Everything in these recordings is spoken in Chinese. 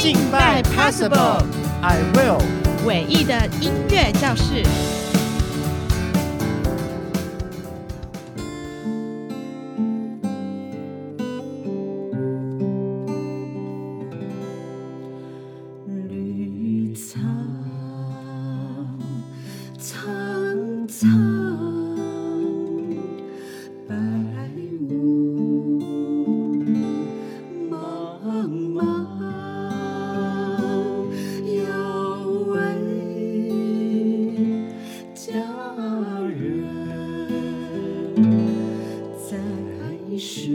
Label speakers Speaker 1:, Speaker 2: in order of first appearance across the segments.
Speaker 1: 敬拜 Possible I will
Speaker 2: 伟毅的音乐教室。
Speaker 3: 绿草苍苍，白雾茫茫，有位佳人在水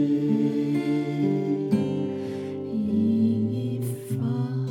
Speaker 3: 一方。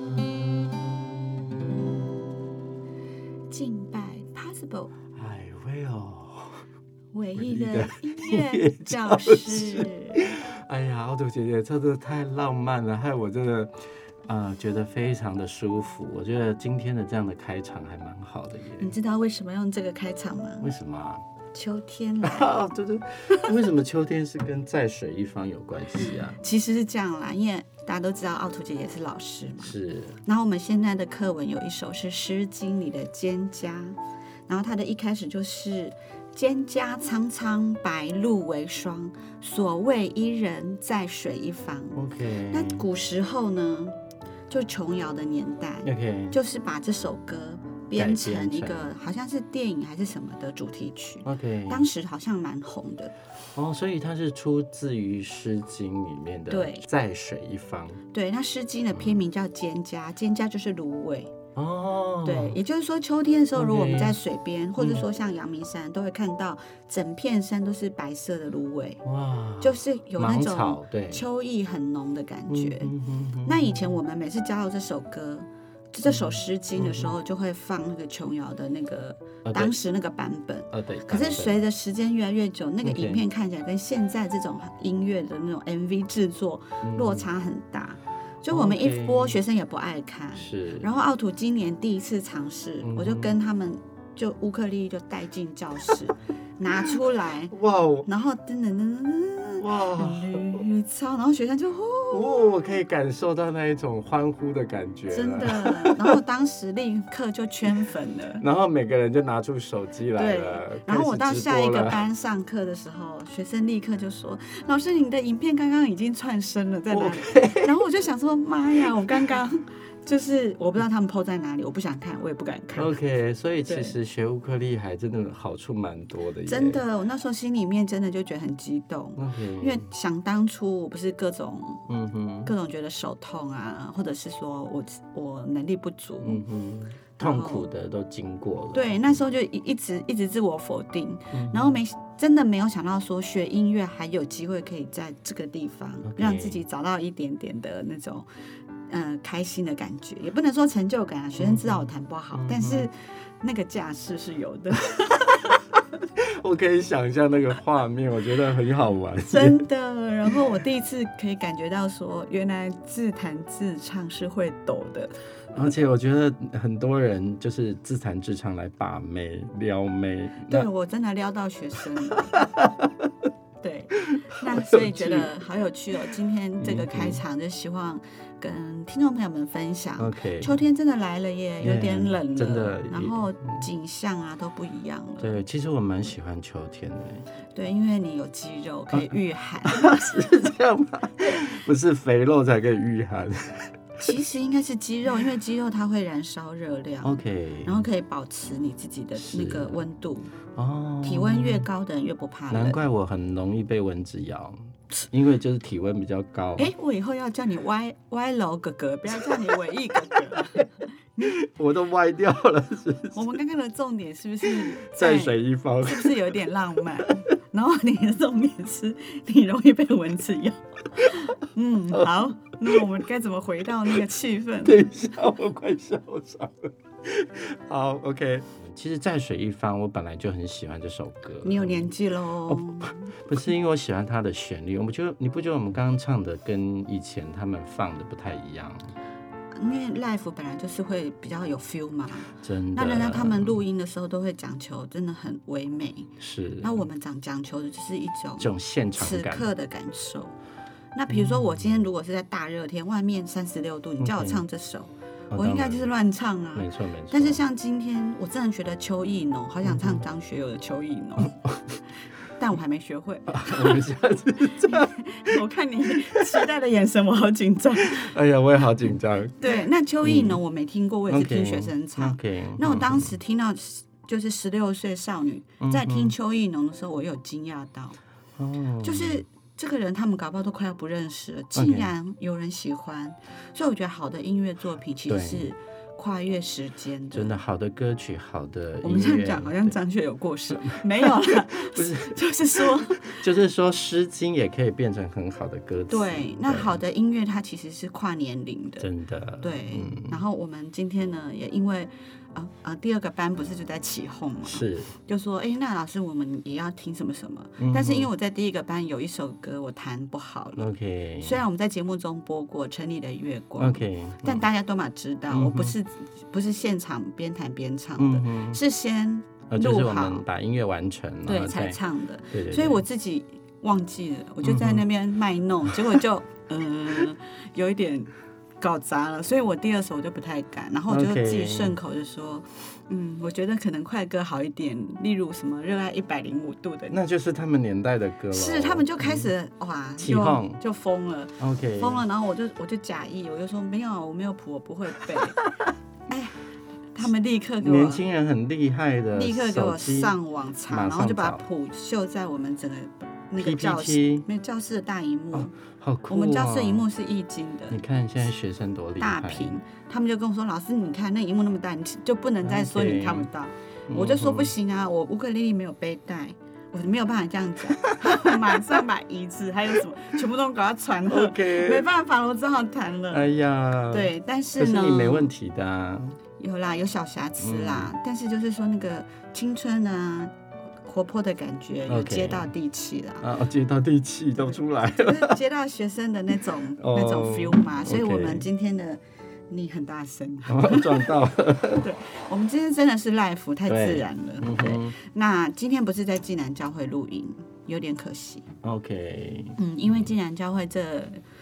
Speaker 3: 敬拜 Possible
Speaker 1: I will
Speaker 3: 伟毅的音乐教室。
Speaker 1: 哎呀，奥土姐姐真的太浪漫了，害我真的觉得非常的舒服。我觉得今天的这样的开场还蛮好的耶。
Speaker 3: 你知道为什么用这个开场吗？
Speaker 1: 为什么啊？
Speaker 3: 秋天来了。
Speaker 1: 对对，为什么秋天是跟在水一方有关系啊？
Speaker 3: 其实是这样啦，因为大家都知道奥土姐姐是老师嘛。
Speaker 1: 是。
Speaker 3: 然后我们现在的课文有一首是《诗经》里的《蒹葭》，然后它的一开始就是蒹葭苍苍，白露为霜，所谓伊人，在水一方。
Speaker 1: OK。
Speaker 3: 那古时候呢，就琼瑶的年代
Speaker 1: OK。
Speaker 3: 就是把这首歌编成一个好像是电影还是什么的主题曲。
Speaker 1: OK。
Speaker 3: 当时好像蛮红的。
Speaker 1: 哦，所以它是出自于《诗经》里面的
Speaker 3: 对
Speaker 1: 在水一方。
Speaker 3: 对，那《诗经》的篇名叫蒹葭，蒹葭就是芦苇。
Speaker 1: 哦，
Speaker 3: 对，也就是说秋天的时候，
Speaker 1: OK
Speaker 3: 如果我们在水边，或者说像阳明山，都会看到整片山都是白色的芦苇，
Speaker 1: 哇，
Speaker 3: 就是有那
Speaker 1: 芒
Speaker 3: 种
Speaker 1: 草对
Speaker 3: 秋意很浓的感觉。
Speaker 1: 嗯
Speaker 3: 那以前我们每次教到这首歌，这首《诗经》的时候，就会放那个琼瑶的那个当时那个版本。
Speaker 1: 对。
Speaker 3: 可是随着时间越来越久，那个
Speaker 1: OK
Speaker 3: 影片看起来跟现在这种音乐的那种 MV 制作落差很大。就我们一播，
Speaker 1: OK
Speaker 3: 学生也不爱看。
Speaker 1: 是。
Speaker 3: 然后奥土今年第一次尝试，我就跟他们就乌克丽丽就带进教室，拿出来，
Speaker 1: 哇哦
Speaker 3: 然后噔噔噔噔噔
Speaker 1: 哇
Speaker 3: 绿草，然后学生就
Speaker 1: 我可以感受到那一种欢呼的感觉了，
Speaker 3: 真的，然后当时立刻就圈粉了。
Speaker 1: 然后每个人就拿出手机来了，
Speaker 3: 对，然后我到下一个
Speaker 1: 开始直播了
Speaker 3: 班上课的时候，学生立刻就说：“老师，你的影片刚刚已经串升了，在哪里？”然后我就想说：“妈呀，我刚刚就是我不知道他们 po 在哪里，我不想看，我也不敢看。”
Speaker 1: OK， 所以其实学乌克丽还真的好处蛮多的耶，
Speaker 3: 真的，我那时候心里面真的就觉得很激动。
Speaker 1: OK，
Speaker 3: 因为想当初我不是各种
Speaker 1: 嗯
Speaker 3: 觉得手痛啊，或者是说我能力不足，
Speaker 1: 痛苦的都经过了，
Speaker 3: 对，那时候就一直自我否定，然后真的没有想到说学音乐还有机会可以在这个地方让自己找到一点点的那种开心的感觉，也不能说成就感啊，学生知道我弹不好，但是那个架势是有的。
Speaker 1: 我可以想象那个画面，我觉得很好玩，
Speaker 3: 真的。然后我第一次可以感觉到说，原来自弹自唱是会抖的。
Speaker 1: 而且我觉得很多人就是自弹自唱来把妹撩妹，
Speaker 3: 对，我真的撩到学生了。对，那所以觉得好有趣哦。今天这个开场就希望跟听众朋友们分享。
Speaker 1: OK，
Speaker 3: 秋天真的来了耶，有点冷了，
Speaker 1: 真的，
Speaker 3: 然后景象啊都不一样了。
Speaker 1: 对，其实我蛮喜欢秋天的。
Speaker 3: 对，因为你有肌肉可以御寒。
Speaker 1: 是这样吗？不是肥肉才可以御寒。
Speaker 3: 其实应该是肌肉，因为肌肉它会燃烧热量
Speaker 1: OK，
Speaker 3: 然后可以保持你自己的那个温度。
Speaker 1: 哦，
Speaker 3: 体温越高的人越不怕冷。
Speaker 1: 难怪我很容易被蚊子咬，因为就是体温比较高。
Speaker 3: 我以后要叫你歪楼哥哥，不要叫你伟毅哥哥。
Speaker 1: 我都歪掉了，是不是？
Speaker 3: 我们刚刚的重点是不是
Speaker 1: 在水一方？
Speaker 3: 是不是有点浪漫？然后你的重点是你容易被蚊子咬。好，那我们该怎么回到那个气氛？
Speaker 1: 等一下，我快笑场了。好 ，OK。其实，在水一方，我本来就很喜欢这首歌。
Speaker 3: 你有年纪喽。
Speaker 1: 不是因为我喜欢它的旋律，你不觉得我们刚刚唱的跟以前他们放的不太一样？
Speaker 3: 因为 live 本来就是会比较有 feel 嘛，
Speaker 1: 真的。
Speaker 3: 那人家他们录音的时候都会讲求真的很唯美，
Speaker 1: 是。
Speaker 3: 那我们讲求的就是一种
Speaker 1: 这种现场感，
Speaker 3: 此刻的感受。 那比如说我今天如果是在大热天，外面36度，你叫我唱这首，我应该就是乱唱啊。
Speaker 1: 没错。
Speaker 3: 但是像今天，我真的觉得秋意浓，好想唱张学友的《秋意浓》。但我还没学会。
Speaker 1: 我们下次唱。
Speaker 3: 我看你期待的眼神，我好紧张。
Speaker 1: 哎呀，我也好紧张。
Speaker 3: 对，那秋意浓我没听过，我也是听学生唱。那我当时听到就是16岁少女在听秋意浓的时候，我有惊讶到，就是这个人他们搞不好都快要不认识了，竟然有人喜欢。所以我觉得好的音乐作品其实是跨越时间的，
Speaker 1: 真的好的歌曲，好的音乐。
Speaker 3: 我们这样讲好像张学友过世，没有啦，不是，就是说
Speaker 1: 《诗经》也可以变成很好的歌词。
Speaker 3: 对，那好的音乐它其实是跨年龄的，
Speaker 1: 真的。
Speaker 3: 对，然后我们今天呢，也因为第2个班不是就在起哄嘛，
Speaker 1: 是，
Speaker 3: 就说那老师我们也要听什么什么，但是因为我在第1个班有一首歌我弹不好了，OK， 虽然我们在节目中播过《城里的月光》，OK，但大家都嘛知道，我不是现场边弹边唱的，是先录好，
Speaker 1: 就是我们把音乐完成了，
Speaker 3: 对，才唱的，
Speaker 1: 对，
Speaker 3: 所以我自己忘记了，我就在那边卖弄，结果就有一点搞砸了，所以我第2首我就不太敢，然后我就自己顺口就说，我觉得可能快歌好一点，例如什么热爱105度的，
Speaker 1: 那就是他们年代的歌了。是，
Speaker 3: 他们就开始哇，就疯了 ，OK， 疯了，然后我就假意，我就说没有，我没有谱，我不会背，哎，他们立刻给我，
Speaker 1: 年轻人很厉害的，
Speaker 3: 立刻给我上网查，然后就把谱秀在我们整个那个教室的大萤幕。
Speaker 1: 好酷，
Speaker 3: 我们教室萤幕是液晶的，
Speaker 1: 你看现在学生多厉害，
Speaker 3: 大屏，他们就跟我说，老师你看那萤幕那么大，你就不能再说你看不到，我就说不行啊，我乌克丽丽没有背带，我没有办法这样讲，马上把椅子还有什么全部都给它传了，没办法了，我只好弹了。
Speaker 1: 哎呀，
Speaker 3: 对，但是呢，
Speaker 1: 可是你没问题的啊，
Speaker 3: 有啦，有小瑕疵啦，但是就是说那个青春啊。活泼的感觉有接到地气啦，
Speaker 1: 接到地气都出来了，
Speaker 3: 就是接到学生的那种 feel 嘛，所以我们今天的你很大声，
Speaker 1: 撞到了，
Speaker 3: 对，我们今天真的是 live 太自然了，对，那今天不是在济南教会录音，有点可惜
Speaker 1: ，OK，
Speaker 3: 因为济南教会这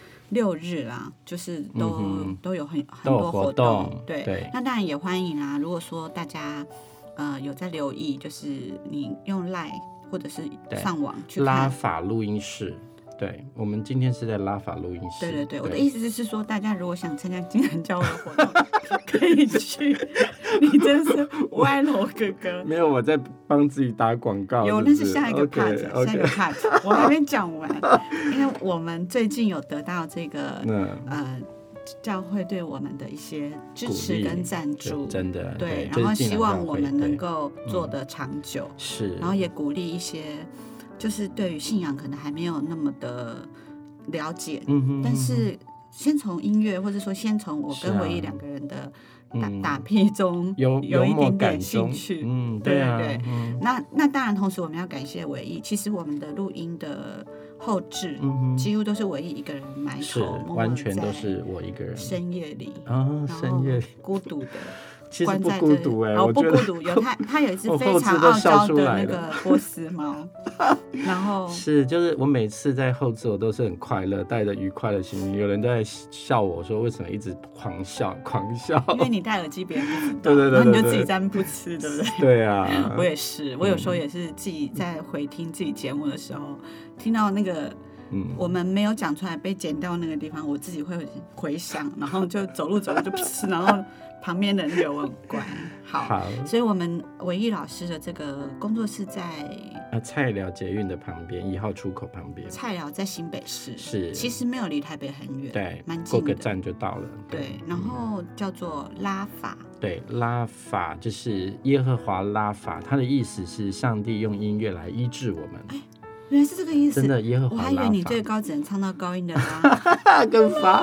Speaker 3: 6日啦，就是都有很多活动，对，那当然也欢迎啦，如果说大家有在留意，就是你用 LINE 或者是上网去看
Speaker 1: 拉法录音室。对，我们今天是在拉法录音室。
Speaker 3: 对，我的意思是说，大家如果想参加济南教会活动，可以去。你真是歪楼哥哥。
Speaker 1: 没有，我在帮自己打广告。
Speaker 3: 有，那是下一个 part， 下一个 part， 我还没讲完。因为我们最近有得到这个教会对我们的一些支持跟赞助，
Speaker 1: 真的
Speaker 3: 对，然后希望我们能够做得长久，
Speaker 1: 是，
Speaker 3: 然后也鼓励一些就是对于信仰可能还没有那么的了解，但是先从音乐或者说先从我跟唯一2个人的打屁中有一点点兴趣，对，那当然同时我们要感谢唯一，其实我们的录音的后制几乎都是唯一1个人埋头，
Speaker 1: 完全都是我一个人，
Speaker 3: 深夜里
Speaker 1: 深夜里
Speaker 3: 孤独的。
Speaker 1: 其实不孤独
Speaker 3: 我不孤独，有他有一只非常傲娇的那个波斯猫，然后
Speaker 1: 就是我每次在后置我都是很快乐，带着愉快的心情，有人在笑我说为什么一直狂笑，因
Speaker 3: 为你戴耳机别人不知道，对，然后你就自己在那不吃，对不对？
Speaker 1: 对啊，
Speaker 3: 我也是，我有时候也是自己在回听自己节目的时候，听到那个我们没有讲出来被剪掉那个地方，我自己会回想，然后就走路就然后旁边的人有很乖。好，所以我们唯一老师的这个工作室在
Speaker 1: 菜寮捷运的旁边，1号出口旁边。
Speaker 3: 菜寮在新北市，
Speaker 1: 是，
Speaker 3: 其实没有离台北很远，
Speaker 1: 对，
Speaker 3: 蛮近的，
Speaker 1: 过个站就到了。
Speaker 3: 对，然后叫做拉法，
Speaker 1: 对，拉法就是耶和华拉法，它的意思是上帝用音乐来医治我们。
Speaker 3: 原来是这个意思，
Speaker 1: 真的耶和华拉法。
Speaker 3: 我还以为你最高只能唱到高音的拉，
Speaker 1: 跟发。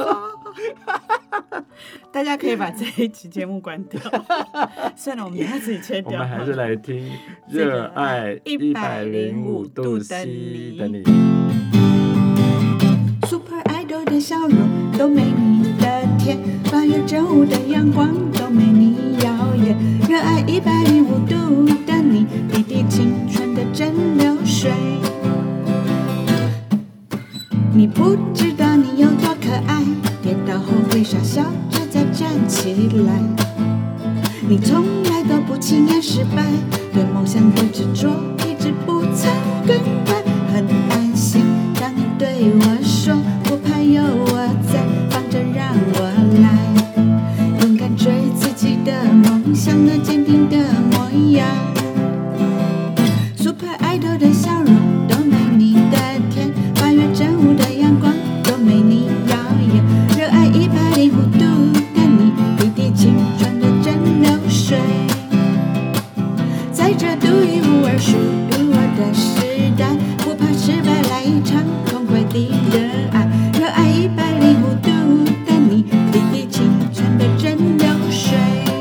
Speaker 3: 大家可以把这一集节目关掉，算了，我们等一下自己切掉。
Speaker 1: 我们还是来听热爱105度 C 的你。
Speaker 3: Super Idol 的笑容都没你的甜，8月正午的阳光都没你耀眼，热爱105度的你，滴滴青春的蒸馏水。你不爱，跌倒后会傻笑着再站起来。你从来都不轻言失败，对梦想的执着一直不曾更改。很安心，当你对我说不怕有我在，放着让我来，勇敢追自己的梦想，那坚定的模样。Super Idol 的笑容都没你的甜，8月正午的阳光都没你耀眼，热爱105度的你，滴滴青春的蒸馏水，在这独一无二属于我的时代，不怕失败，来一场痛快的热爱，热爱105度的你，滴滴青春的蒸馏水，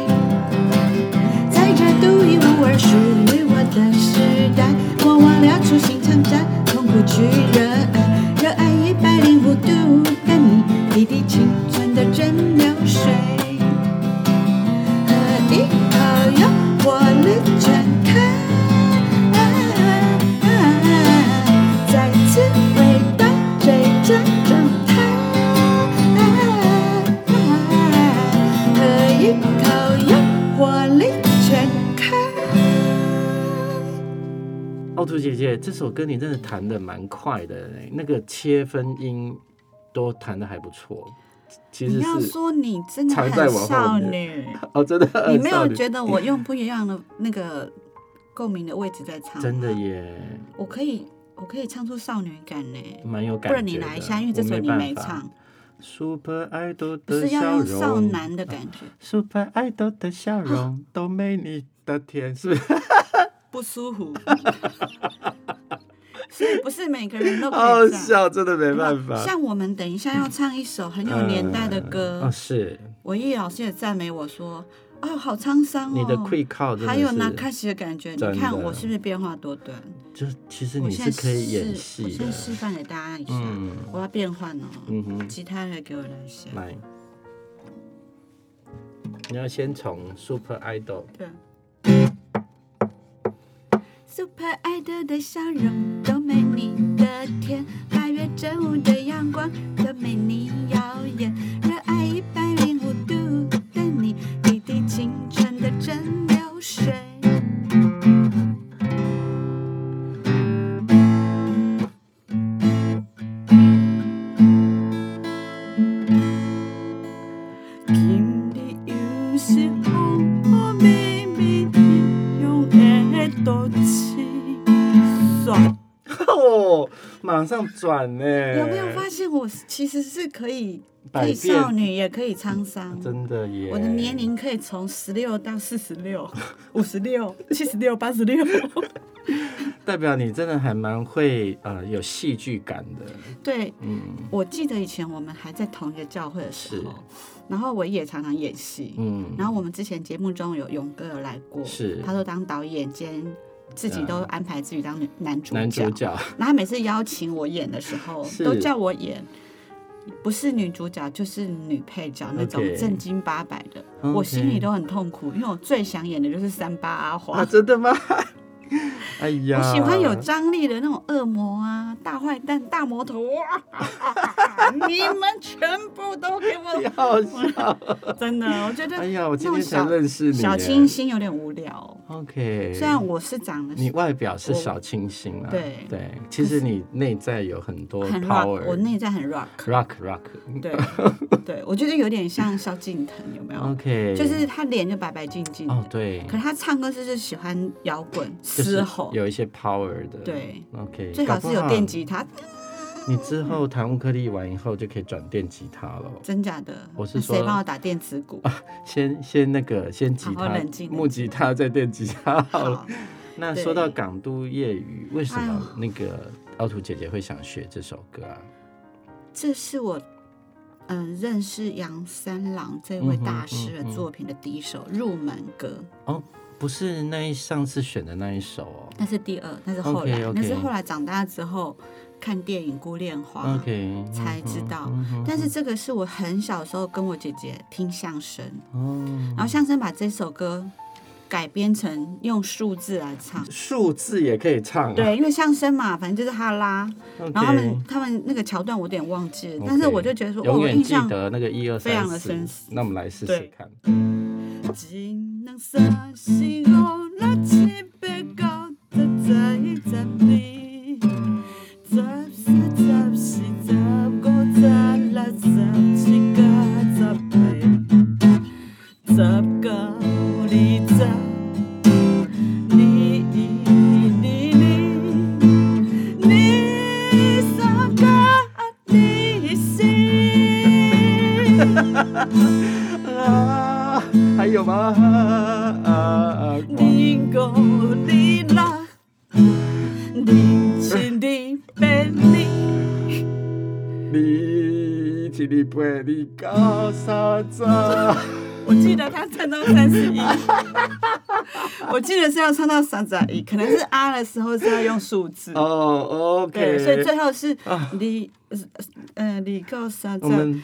Speaker 3: 在这独一无二属于我的时代，莫忘了初心常战，痛苦去热爱，热爱105度的你，滴滴青春的蒸馏水，喝一口用活力全开，再次回到最真状态，喝一口用活力全开。
Speaker 1: 凹凸姐姐，这首歌你真的弹得蛮快的，那个切分音都弹得还不错。其实
Speaker 3: 你要
Speaker 1: 是
Speaker 3: 说你真的
Speaker 1: 藏在我后
Speaker 3: 很少
Speaker 1: 面
Speaker 3: 女，
Speaker 1: 哦，真的很
Speaker 3: 你没
Speaker 1: 少女
Speaker 3: 有觉得我用不一样的那个共鸣的位置在唱吗？
Speaker 1: 真的耶，
Speaker 3: 我可以唱出少女感呢。
Speaker 1: 蛮有感觉的。
Speaker 3: 不然你来一下，因为这首你没唱。
Speaker 1: Super Idol
Speaker 3: 不
Speaker 1: 的笑
Speaker 3: 是要用少
Speaker 1: 容
Speaker 3: 男的感觉，
Speaker 1: ，Super Idol 的笑容都没你的甜，是不是？
Speaker 3: 不舒服。所以不是每个人都可
Speaker 1: 好
Speaker 3: 以这样。
Speaker 1: 笑，真的没办法。
Speaker 3: 像我们等一下要唱一首很有年代的歌，
Speaker 1: 哦，是
Speaker 3: 文艺老师也赞美我说：“哦，好沧桑哦。”
Speaker 1: 你的 quick call 真的是
Speaker 3: 还有拿开始的感觉，
Speaker 1: 真的
Speaker 3: 你看我是不是变化多端？
Speaker 1: 就其实
Speaker 3: 我
Speaker 1: 你是可以演戏的
Speaker 3: 我先。示范给大家一下，
Speaker 1: 嗯
Speaker 3: 我要变换哦。
Speaker 1: 嗯哼，
Speaker 3: 吉他来给我来一下。
Speaker 1: 来，你要先从 Super Idol。
Speaker 3: 对。Super Idol 的笑容都没你的甜，8月正午的阳光都没你耀眼，热爱105度的你，滴滴青春的蒸馏水。今日又是我秘密的用的多情爽。
Speaker 1: 哦，马上转呢！
Speaker 3: 有没有发现我其实是可以
Speaker 1: 百变
Speaker 3: 少女，也可以沧桑？
Speaker 1: 真的耶！
Speaker 3: 我的年龄可以从16到46、56、76、86。
Speaker 1: 代表你真的还蛮会有戏剧感的。
Speaker 3: 对，
Speaker 1: 嗯
Speaker 3: 我记得以前我们还在同一个教会的时候，然后我也常常演戏。
Speaker 1: 嗯，
Speaker 3: 然后我们之前节目中有勇哥有来过，
Speaker 1: 是
Speaker 3: 他都当导演兼自己都安排自己当男主角。
Speaker 1: 男主角，
Speaker 3: 然后他每次邀请我演的时候，
Speaker 1: 是
Speaker 3: 都叫我演不是女主角就是女配角那种
Speaker 1: OK
Speaker 3: 正经八百的。
Speaker 1: OK
Speaker 3: 我心里都很痛苦，因为我最想演的就是38阿华。
Speaker 1: 啊，真的吗？哎呀，
Speaker 3: 我喜欢有张力的那种恶魔啊，大坏蛋、大魔头，哇！你们全部都给我，
Speaker 1: 好笑！
Speaker 3: 真的，我觉得
Speaker 1: 哎呀，我今天才
Speaker 3: 那种小
Speaker 1: 认识你耶。
Speaker 3: 小清新有点无聊。
Speaker 1: OK，
Speaker 3: 虽然我是长得
Speaker 1: 你外表是小清新啊，
Speaker 3: 对
Speaker 1: 对，其实你内在有很多
Speaker 3: 很
Speaker 1: power，
Speaker 3: rock，我内在很 rock。
Speaker 1: rock，
Speaker 3: 对对，我觉得有点像萧敬腾，有没有？
Speaker 1: OK，
Speaker 3: 就是他脸就白白净净的，
Speaker 1: 哦，对，
Speaker 3: 可是他唱歌就是喜欢摇滚、
Speaker 1: 就是
Speaker 3: 嘶吼，
Speaker 1: 有一些 power 的，
Speaker 3: 对
Speaker 1: ，OK，
Speaker 3: 最好是有电吉他，
Speaker 1: 你之后弹乌克丽完以后就可以转电吉他了。
Speaker 3: 真假的？
Speaker 1: 我是说
Speaker 3: 那谁帮我打电子鼓？
Speaker 1: 先吉
Speaker 3: 好
Speaker 1: 他
Speaker 3: 冷静，
Speaker 1: 木吉他再电吉他好了。
Speaker 3: 好，
Speaker 1: 那
Speaker 3: 对
Speaker 1: 说到港都夜雨，为什么
Speaker 3: 哎呦
Speaker 1: 那个凹凸姐姐会想学这首歌啊？
Speaker 3: 这是我认识杨三郎这位大师的作品的第一首入门歌。
Speaker 1: 哦，不是上次选的那一首哦。
Speaker 3: 那是第二，那是后来
Speaker 1: OK，OK
Speaker 3: 那是后来长大之后看电影《孤恋花》
Speaker 1: OK，
Speaker 3: 才知道。但是这个是我很小时候跟我姐姐听相声，
Speaker 1: 哦，
Speaker 3: 然后相声把这首歌改编成用数字来唱。
Speaker 1: 数字也可以唱啊。
Speaker 3: 对，因为相声嘛，反正就是哈拉。
Speaker 1: Okay，
Speaker 3: 然后他们那个桥段我有点忘记了，
Speaker 1: Okay，
Speaker 3: 但是我就觉得说，
Speaker 1: 永远记
Speaker 3: 我印象
Speaker 1: 得那个1、2、3、4，
Speaker 3: 非常的深刻。
Speaker 1: 那我们来试试看。
Speaker 3: 一、2、3、4、5、6、7、8、9、10、11、12、13、14、15、16、17、18、19、20、
Speaker 1: 啊，还有吗？
Speaker 3: 05、06、07、08、
Speaker 1: 27、28、29、30。
Speaker 3: 我记得他唱到31，我记得是要唱到31，可能是啊的时候是要用数字。
Speaker 1: 哦 ，OK。
Speaker 3: 对，所以最后是2到31。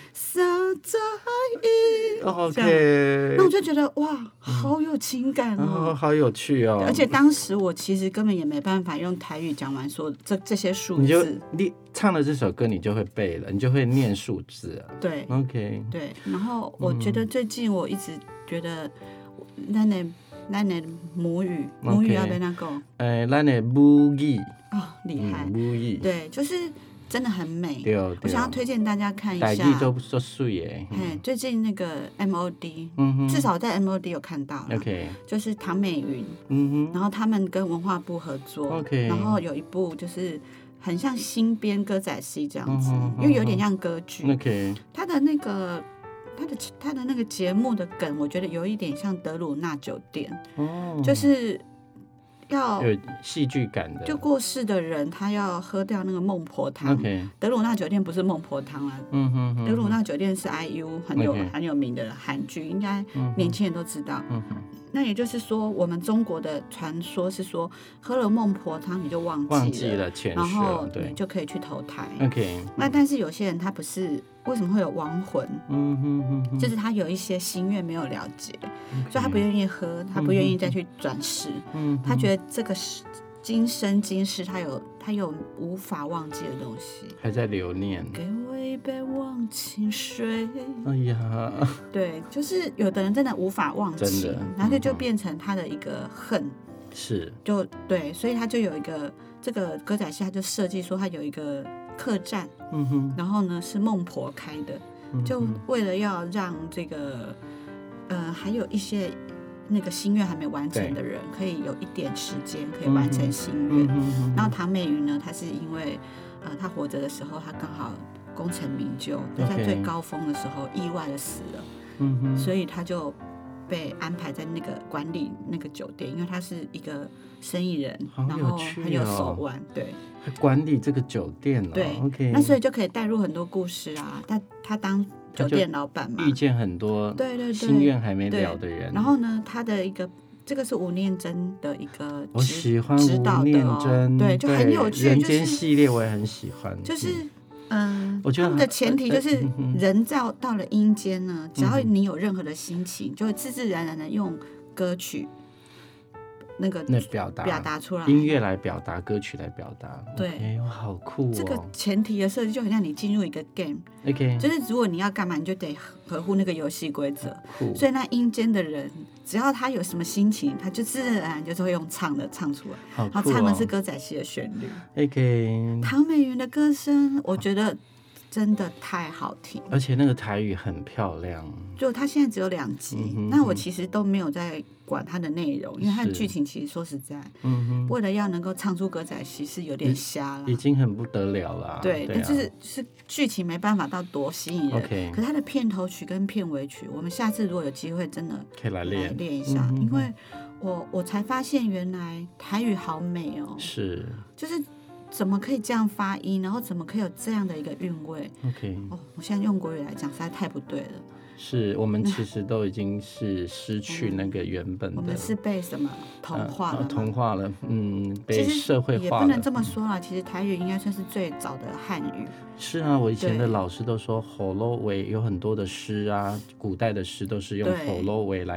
Speaker 1: OK。
Speaker 3: 那我就觉得哇，好有情感哦，
Speaker 1: 好有趣哦。
Speaker 3: 而且当时我其实根本也没办法用台语讲完说这些数字。
Speaker 1: 你唱了这首歌，你就会背了，你就会念数字了。
Speaker 3: 对
Speaker 1: ，OK。
Speaker 3: 对，然后我觉得最近我一直觉得咱的母语要被那个
Speaker 1: 咱的母语
Speaker 3: 厉害，
Speaker 1: 母语
Speaker 3: 对，就是真的很美。
Speaker 1: 对，
Speaker 3: 我想要推荐大家看一下。
Speaker 1: 台语都水耶。
Speaker 3: 最近那个 MOD，至少在 MOD 有看到。
Speaker 1: OK， 就是
Speaker 3: 唐美云，然后他们跟文化部合作。OK， 然后有一部就是很像新编歌仔戏这样子，因为有点像歌剧。
Speaker 1: OK，
Speaker 3: 他的那个节目的梗，我觉得有一点像德鲁纳酒店，就是要
Speaker 1: 有戏剧感的，
Speaker 3: 就过世的人他要喝掉那个孟婆汤。德鲁纳酒店不是孟婆汤啊，德鲁纳酒店是 IU 很有名的韩剧，应该年轻人都知道。那也就是说，我们中国的传说是说，喝了孟婆汤你就忘记了前世，然后你就可以去投胎。那但是有些人他不是，为什么会有亡魂？就是他有一些心愿没有了结，所以他不愿意喝，他不愿意再去转世。他觉得这个今生今世他有无法忘记的东西，
Speaker 1: 还在留念。
Speaker 3: 给我一杯忘情水。
Speaker 1: 哎呀，
Speaker 3: 对，就是有的人真的无法忘记，然后就变成他的一个恨。
Speaker 1: 是，
Speaker 3: 就对，所以他就有一个这个歌仔戏，他就设计说他有一个客栈，然后呢是孟婆开的，就为了要让这个还有一些那个心愿还没完成的人，可以有一点时间可以完成心愿。然后唐美云呢，她是因为她活着的时候，她刚好功成名就，在最高峰的时候意外的死了，所以她就被安排在那个管理那个酒店，因为她是一个生意人，然后很有手腕，对，
Speaker 1: 管理这个酒店哦，
Speaker 3: 对
Speaker 1: ，OK，
Speaker 3: 那所以就可以带入很多故事啊。他当酒店老板嘛，
Speaker 1: 遇见很多对心愿还没了的人。
Speaker 3: 然后呢，他的一个这个是吴念真的一个
Speaker 1: 我喜欢吴念真，
Speaker 3: 对，就很有趣。
Speaker 1: 人间系列我也很喜欢，
Speaker 3: 就是
Speaker 1: 我觉得
Speaker 3: 他们的前提就是人到了阴间呢，只要你有任何的心情，就会自自然然的用歌曲那表达出来，
Speaker 1: 音乐来表达，歌曲来表达。
Speaker 3: 对，
Speaker 1: 好酷哦！
Speaker 3: 这个前提的设计就很像你进入一个 game， 就是如果你要干嘛，你就得合乎那个游戏规则。所以那阴间的人，只要他有什么心情，他就自然而然就是会用唱的唱出来。然后唱的是歌仔戏的旋律。唐美云的歌声，我觉得真的太好听，
Speaker 1: 而且那个台语很漂亮。
Speaker 3: 就它现在只有2集，那我其实都没有在管它的内容，因为它的剧情其实说实在，为了要能够唱出歌仔戏是有点瞎了，
Speaker 1: 已经很不得了了。
Speaker 3: 对，但就是剧情没办法到多吸引人。可是它的片头曲跟片尾曲，我们下次如果有机会，真的
Speaker 1: 可以来练
Speaker 3: 一下，因为我才发现原来台语好美哦，
Speaker 1: 是，
Speaker 3: 就是怎么可以这样发音，然后怎么可以有这样的一个韵味。我现在用国语来讲实在太不对了。
Speaker 1: 是我们其实都已经是失去那个原本的，
Speaker 3: 我们是被什么同化了？
Speaker 1: 同化了，被社会化了。
Speaker 3: 也不能这么说啦，其实台语应该算是最早的汉语。
Speaker 1: 是啊，我以前的老师都说，吼喽喂有很多的诗啊，古代的诗都是用吼喽喂来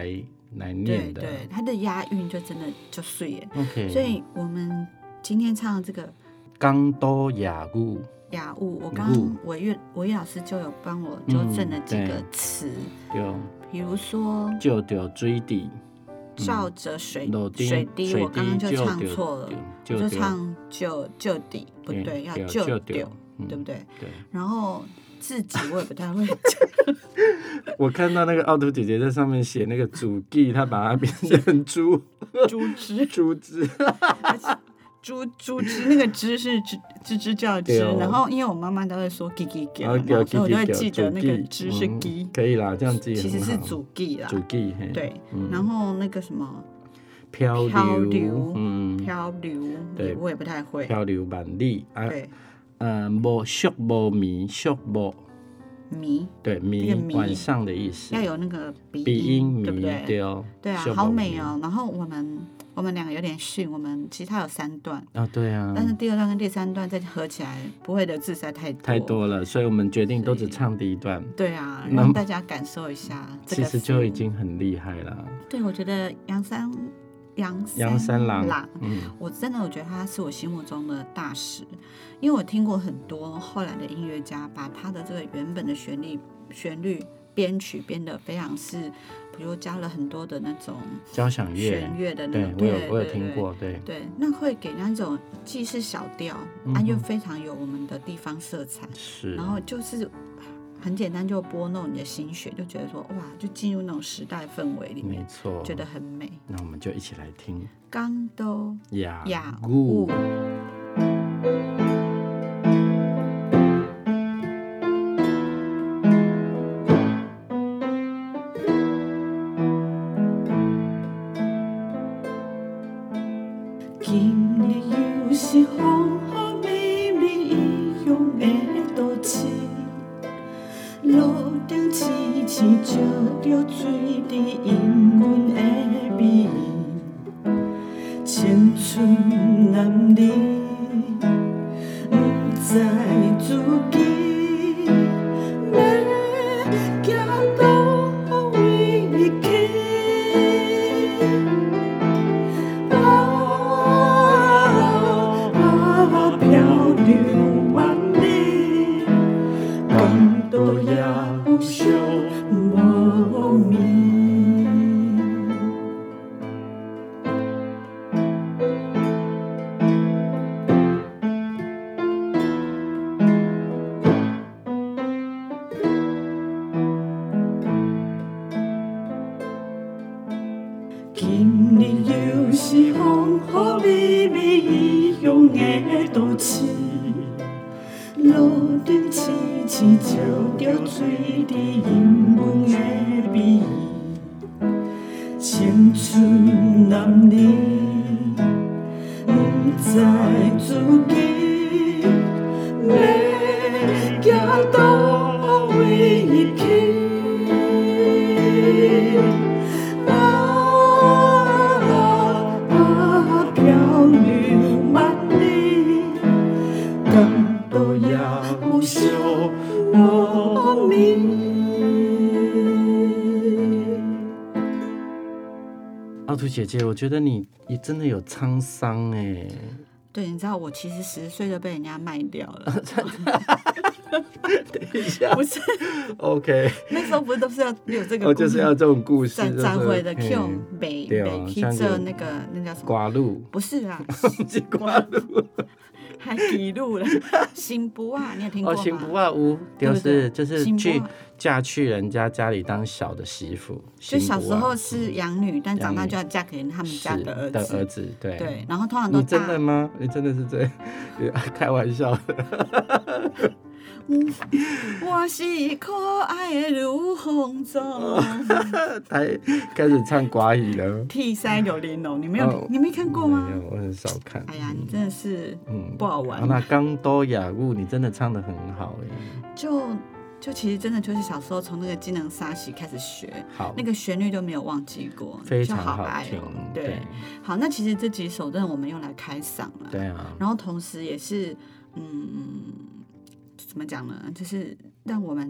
Speaker 1: 来念的。
Speaker 3: 对，它的押韵就真的就碎耶。
Speaker 1: OK，
Speaker 3: 所以我们今天唱的这个
Speaker 1: 港都雅物，
Speaker 3: 雅物，我刚刚伟业老师就有帮我纠正了几个词，比如说
Speaker 1: 就着水滴，
Speaker 3: 照着水滴，
Speaker 1: 水
Speaker 3: 我刚刚就唱错了，我就唱就底，不对，要就丢，对不对？
Speaker 1: 对。
Speaker 3: 然后自己我也不太会讲。
Speaker 1: 我看到那个奥图姐姐在上面写那个主记，她把它变成猪
Speaker 3: 汁，
Speaker 1: 猪汁。
Speaker 3: 猪汁，那个汁是吱叫汁，然后因为我妈妈都会说叽叽叫，所以我就会记得那个汁是叽，
Speaker 1: 可以啦，这样记
Speaker 3: 其实是主记啦，
Speaker 1: 主记
Speaker 3: 对，然后那个什么
Speaker 1: 漂流，
Speaker 3: 对，我也不太会。
Speaker 1: 漂流万里，
Speaker 3: 对，
Speaker 1: 无宿无眠，宿无
Speaker 3: 迷，
Speaker 1: 对，迷晚上的意思，
Speaker 3: 要有那个鼻
Speaker 1: 音，
Speaker 3: 对不对？对啊，好美哦。然后我们两个有点逊，其实它有3段
Speaker 1: 啊，对啊，
Speaker 3: 但是第2段跟第3段再合起来，不会的字实在太
Speaker 1: 多了，所以我们决定都只唱第1段。
Speaker 3: 对啊，让大家感受一下这个，
Speaker 1: 其实就已经很厉害了。
Speaker 3: 对，我觉得杨三郎，我真的觉得他是我心目中的大师，因为我听过很多后来的音乐家把他的这个原本的旋律编曲编得非常是，比如加了很多的那种
Speaker 1: 交响乐、
Speaker 3: 弦乐的那种，
Speaker 1: 对，我有听过，对，
Speaker 3: 那会给那种既是小调，又非常有我们的地方色彩，
Speaker 1: 是，
Speaker 3: 然后就是很简单就拨弄你的心弦，就觉得说哇，就进入那种时代氛围里面，
Speaker 1: 没错，
Speaker 3: 觉得很美。
Speaker 1: 那我们就一起来听
Speaker 3: 港都
Speaker 1: 雅
Speaker 3: 物。今日又是风风美美异乡的都市，路顶痴痴照着水滴氤氲的美，青春男女不知自己要行到位去。漂流万里，港都也有宿无眠。今日又是风风美美异乡的都市，路顶痴痴照着水滴氤氲的美，青春男女不知自己要行到位去。漂流万里，港都也有宿无眠。
Speaker 1: 奥图姐姐，我觉得你真的有沧桑哎。
Speaker 3: 对，你知道我其实10岁就被人家卖掉了。
Speaker 1: 等一下，
Speaker 3: 不是
Speaker 1: ，OK，
Speaker 3: 那时候不是都是要有这个故事，
Speaker 1: 我就是要这种故事，
Speaker 3: 展回的 Q 北去做那叫什么？
Speaker 1: 瓜路？
Speaker 3: 不是啊，
Speaker 1: 是瓜路，
Speaker 3: 还记录了。新妇啊，你有听过吗？
Speaker 1: 新妇啊，就是去嫁去人家家里当小的媳妇，
Speaker 3: 就小时候是养女，但长大就要嫁给他们家的儿子。对，然后通常都
Speaker 1: 你真的吗？你真的是这样？开玩笑的。
Speaker 3: 我是可爱的如风中，
Speaker 1: 开始唱寡语了。
Speaker 3: 替塞有玲珑，你没看过吗？
Speaker 1: 没有，我很少看。
Speaker 3: 哎呀，你真的是不好玩。
Speaker 1: 那港都雅物，你真的唱得很好哎。
Speaker 3: 就其实真的就是小时候从那个技能沙喜开始学，
Speaker 1: 好，
Speaker 3: 那个旋律都没有忘记过，
Speaker 1: 非常好听。
Speaker 3: 对，好，那其实这几首真的我们用来开嗓了。
Speaker 1: 对啊，
Speaker 3: 然后同时也是怎么讲呢？就是让我们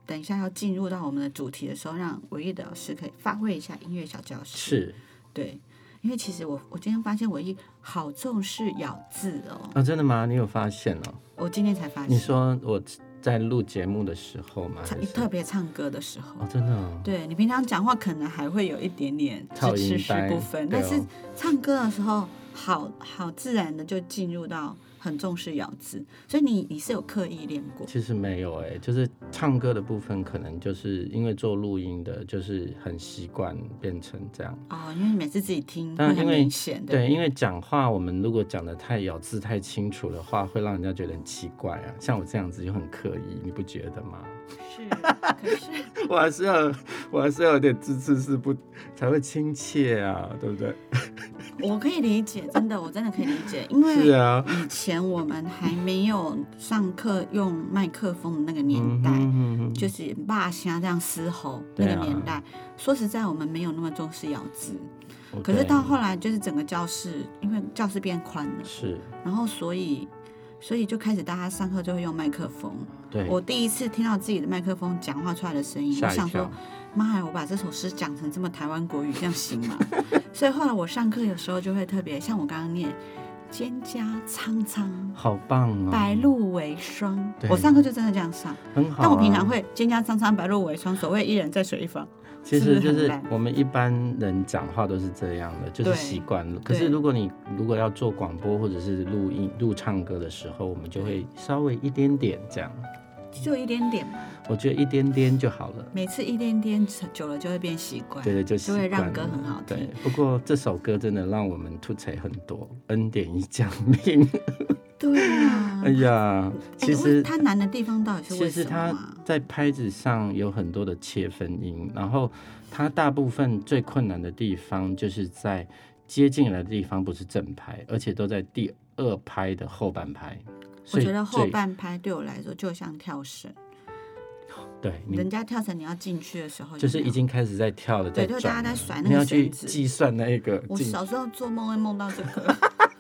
Speaker 3: 等一下要进入到我们的主题的时候，让唯一的老师可以发挥一下音乐小教室。
Speaker 1: 是，
Speaker 3: 对，因为其实我今天发现唯一好重视咬字哦。
Speaker 1: 啊，真的吗？你有发现哦？
Speaker 3: 我今天才发现。
Speaker 1: 你说我在录节目的时候吗？
Speaker 3: 特别唱歌的时候。
Speaker 1: 哦，真的哦。
Speaker 3: 对，你平常讲话可能还会有一点点支持部分，但是唱歌的时候好自然的就进入到很重视咬字，所以你是有刻意练过？
Speaker 1: 其实没有就是唱歌的部分，可能就是因为做录音的，就是很习惯变成这样。
Speaker 3: 哦，因为每次自己听会很明显。
Speaker 1: 对，因为讲话我们如果讲的太咬字太清楚的话，会让人家觉得很奇怪啊。像我这样子就很刻意，你不觉得吗？
Speaker 3: 是，可是
Speaker 1: 我还是要有点字是不才会亲切啊，对不对？
Speaker 3: 我可以理解，我真的可以理解，因为以前我们还没有上课用麦克风的那个年代，就是霸声这样嘶吼那个年代，说实在我们没有那么重视咬字。可是到后来就是整个教室，因为教室变宽了，
Speaker 1: 是，
Speaker 3: 然后所以就开始大家上课就会用麦克风。
Speaker 1: 对，
Speaker 3: 我第一次听到自己的麦克风讲话出来的声音，我想说，妈呀，我把这首诗讲成这么台湾国语，这样行吗？所以后来我上课有时候就会特别，像我刚刚念“蒹葭苍苍”，
Speaker 1: 好棒哦！
Speaker 3: 白露为霜，我上课就真的这样上，
Speaker 1: 很好。
Speaker 3: 但我平常会“蒹葭苍苍，白露为霜”，所谓一人在水一方。
Speaker 1: 其实就是我们一般人讲话都是这样的，就是习惯了。可是如果要做广播或者是录唱歌的时候，我们就会稍微一点点这样。
Speaker 3: 就一点点嘛，
Speaker 1: 我觉得一点点就好了。
Speaker 3: 每次一点点久了就会变习惯，
Speaker 1: 对，就
Speaker 3: 会让歌很好听。
Speaker 1: 对，不过这首歌真的让我们吐槽很多，恩典已降临。
Speaker 3: 对啊，
Speaker 1: 哎呀，其实
Speaker 3: 它难的地方到底是为什么？
Speaker 1: 其实它在拍子上有很多的切分音，然后它大部分最困难的地方就是在接近来的地方不是正拍，而且都在第二拍的后半拍。
Speaker 3: 我觉得后半拍对我来说就像跳绳，
Speaker 1: 对，
Speaker 3: 人家跳绳你要进去的时候
Speaker 1: 就是已经开始在跳了，
Speaker 3: 对，就大家在甩那个绳子，
Speaker 1: 你要去计算那一个。
Speaker 3: 我小时候做梦会梦到这个。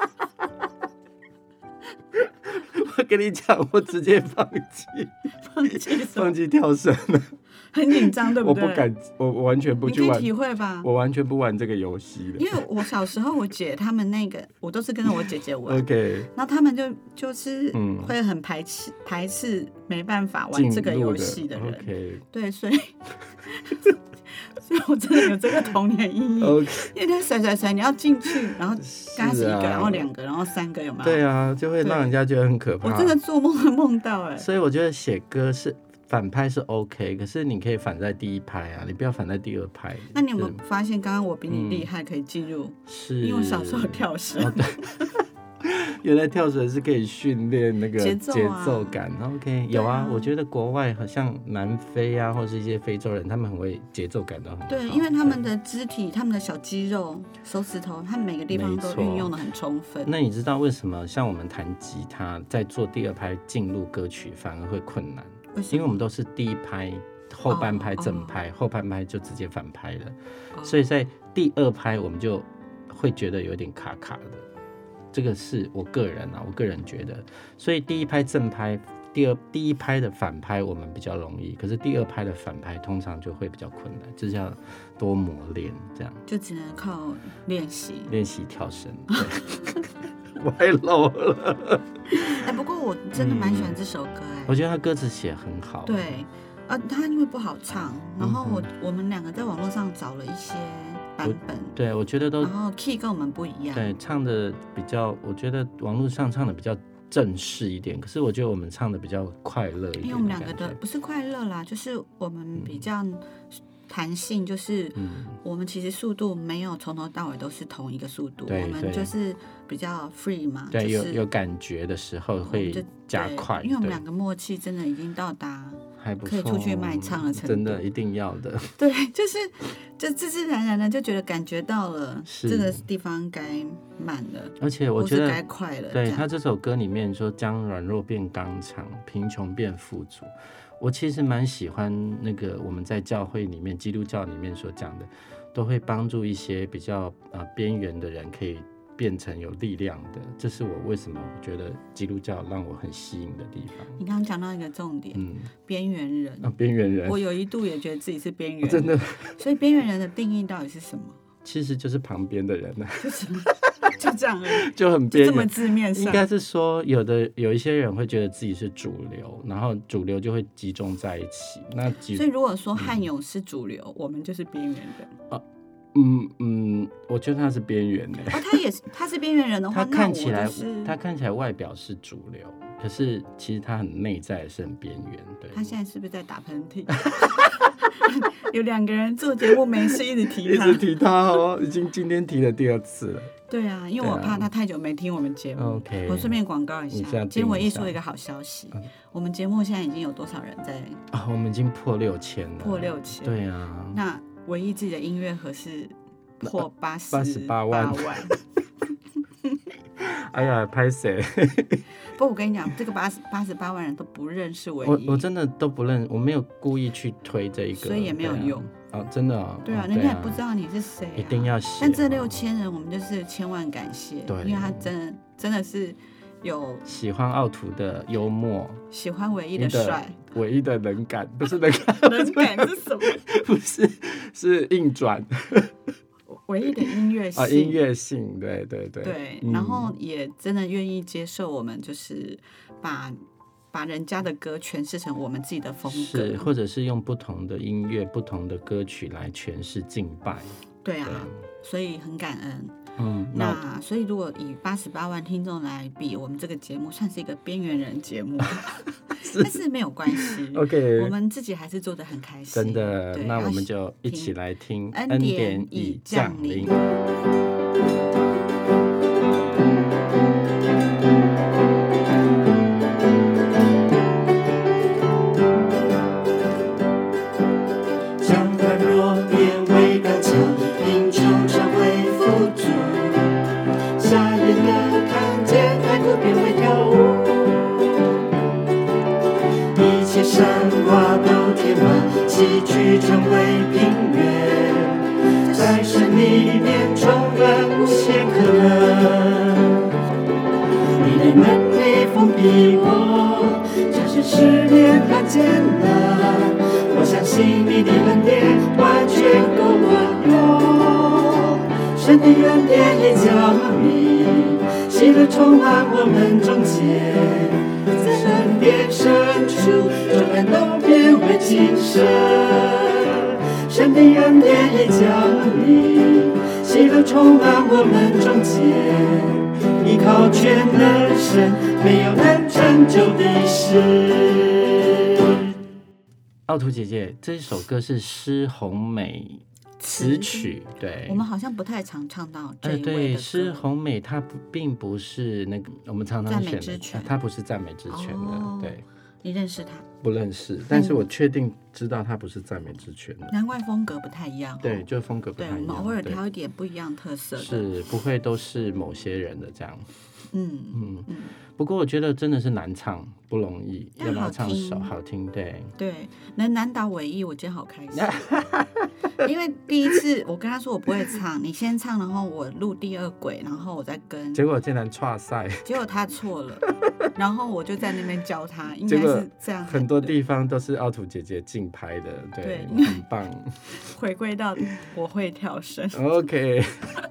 Speaker 1: 我跟你讲，我直接放弃跳绳了。
Speaker 3: 很紧张，对不对？
Speaker 1: 我不敢，我完全不去玩。
Speaker 3: 你可以体会吧？
Speaker 1: 我完全不玩这个游戏的。
Speaker 3: 因为我小时候，我姐他们那个，我都是跟着我姐姐玩。
Speaker 1: OK。
Speaker 3: 然后他们就是会很排斥，没办法玩这个游戏的人。
Speaker 1: OK。
Speaker 3: 对，所以我真的有这个童年阴影。
Speaker 1: OK。
Speaker 3: 因为他甩，你要进去，然后刚开始一个，然后两个，然后三个，有没有？
Speaker 1: 对啊，就会让人家觉得很可怕。
Speaker 3: 我真的做梦会梦到
Speaker 1: 所以我觉得写歌是。反拍是 OK， 可是你可以反在第一拍啊，你不要反在第二拍。
Speaker 3: 那你有没有发现，刚刚我比你厉害，可以进入？
Speaker 1: 是，
Speaker 3: 因为我小时候跳绳。
Speaker 1: 对，原来跳绳是可以训练那个节奏感。OK， 有啊，我觉得国外好像南非啊，或是一些非洲人，他们很会节奏感都很好。
Speaker 3: 对，因为他们的肢体、他们的小肌肉、手指头，他们每个地方都运用的很充分。
Speaker 1: 那你知道为什么像我们弹吉他，在做第二拍进入歌曲反而会困难？因为我们都是第一拍后半拍正拍，后半拍就直接反拍了，所以在第二拍我们就会觉得有点卡卡的。这个是我个人觉得，所以第一拍正拍，第一拍的反拍我们比较容易，可是第二拍的反拍通常就会比较困难，就是要多磨练，这样
Speaker 3: 就只能靠练习
Speaker 1: 跳绳。歪楼了。
Speaker 3: 不过我真的蛮喜欢这首歌
Speaker 1: 我觉得他歌词写很好。
Speaker 3: 对，他因为不好唱，然后我们两个在网络上找了一些版本，
Speaker 1: 对，我觉得都，
Speaker 3: 然后 key 跟我们不一样，
Speaker 1: 对，唱的比较，我觉得网络上唱的比较正式一点，可是我觉得我们唱的比较快乐一点，
Speaker 3: 因为我们两个的不是快乐啦，就是我们比较弹性，就是我们其实速度没有从头到尾都是同一个速度，我们就是比较 free 嘛，
Speaker 1: 对，
Speaker 3: 就是
Speaker 1: 有感觉的时候会加快，
Speaker 3: 因为我们两个默契真的已经到达
Speaker 1: 还不错，
Speaker 3: 可以出去卖唱的程度，
Speaker 1: 真的一定要的。
Speaker 3: 对，就自自然然的就觉得感觉到了这个地方该慢了，
Speaker 1: 而且我觉得
Speaker 3: 该快了。
Speaker 1: 对，他这首歌里面说将软弱变刚强，贫穷变富足。我其实蛮喜欢那个我们在教会里面基督教里面所讲的，都会帮助一些比较边缘的人可以变成有力量的，这是我为什么觉得基督教让我很吸引的地方。
Speaker 3: 你刚刚讲到一个重点，边缘人
Speaker 1: 边缘人，
Speaker 3: 我有一度也觉得自己是边缘人，
Speaker 1: 真的。
Speaker 3: 所以边缘人的定义到底是什么？
Speaker 1: 其实就是旁边的人
Speaker 3: 就这样而已，
Speaker 1: 就很边缘，
Speaker 3: 这么字面上。
Speaker 1: 应该是说有一些人会觉得自己是主流，然后主流就会集中在一起。
Speaker 3: 所以如果说汉勇是主流，我们就是边缘人。
Speaker 1: 我觉得他是边缘的。
Speaker 3: 他是边缘人的话，
Speaker 1: 他看起来外表是主流，可是其实他很内在是很边缘。对，
Speaker 3: 他现在是不是在打喷嚏？有2个人做节目没事一直提他，
Speaker 1: 一直提他哦，已经今天提了第2次了。
Speaker 3: 对啊，因为我怕他太久没听我们节目。
Speaker 1: OK，
Speaker 3: 我顺便广告一下，今天我一说一个好消息，我们节目现在已经有多少人在？
Speaker 1: 我们已经破6000了。
Speaker 3: 破6000。对
Speaker 1: 啊。
Speaker 3: 那唯一自己的音乐盒是破
Speaker 1: 88万。哎呀，拍谁？
Speaker 3: 不，我跟你讲，这个88万人都不认识唯一。
Speaker 1: 我真的都不认，我没有故意去推这一个，
Speaker 3: 所以也没有用。
Speaker 1: 真的啊。
Speaker 3: 对啊，人家也不知道你是谁。
Speaker 1: 一定要写。
Speaker 3: 但这6000人，我们就是千万感谢，
Speaker 1: 对，
Speaker 3: 因为他真的是有
Speaker 1: 喜欢奥图的幽默，
Speaker 3: 喜欢唯一的帅，
Speaker 1: 唯一的人感，不是人感，
Speaker 3: 人感是什么？
Speaker 1: 不是，是硬转。
Speaker 3: 唯一的音乐性，
Speaker 1: 音乐性，对对对。
Speaker 3: 对，然后也真的愿意接受我们，就是把人家的歌诠释成我们自己的风格，
Speaker 1: 是，或者是用不同的音乐、不同的歌曲来诠释敬拜。
Speaker 3: 对啊，所以很感恩。那所以如果以88万听众来比，我们这个节目算是一个边缘人节目，但是没有关系。
Speaker 1: OK，
Speaker 3: 我们自己还是做得很开心。
Speaker 1: 真的，那我们就一起来听《
Speaker 3: 恩典已降临》。
Speaker 4: 崎岖成为平原，在神里面充满无限可能。你的能力封闭我，将是试炼和艰难。我相信你的恩典完全够我用。神的恩典已降临，喜乐充满我们中间。在恩典深处，众人都变为今生。神的恩典已降临，喜乐充满我们中间。依靠全能神，没有能成就的事。
Speaker 1: 奥图姐姐，这首歌是施宏美词曲，对，
Speaker 3: 我们好像不太常唱到这一位的歌。
Speaker 1: 对，施宏美她并不是那个我们常常选的，她不是赞美之泉的，对。
Speaker 3: 你认识她？
Speaker 1: 不认识，但是我确定知道她不是赞美之泉的。
Speaker 3: 难怪风格不太一样。
Speaker 1: 对，就风格不太一样。
Speaker 3: 对，我们偶尔挑一点不一样特色的。
Speaker 1: 是，不会都是某些人的这样。不过我觉得真的是难唱，不容易，要不要唱首好听？对，
Speaker 3: 能难倒伟毅，我今天好开心。因为第一次我跟他说我不会唱，你先唱，然后我录第2轨，然后我再跟。
Speaker 1: 结果竟然岔赛，
Speaker 3: 结果他错了，然后我就在那边教他，应该是这样。
Speaker 1: 很多地方都是奥图姐姐竞拍的，对，很棒。
Speaker 3: 回归到我会跳绳。
Speaker 1: OK。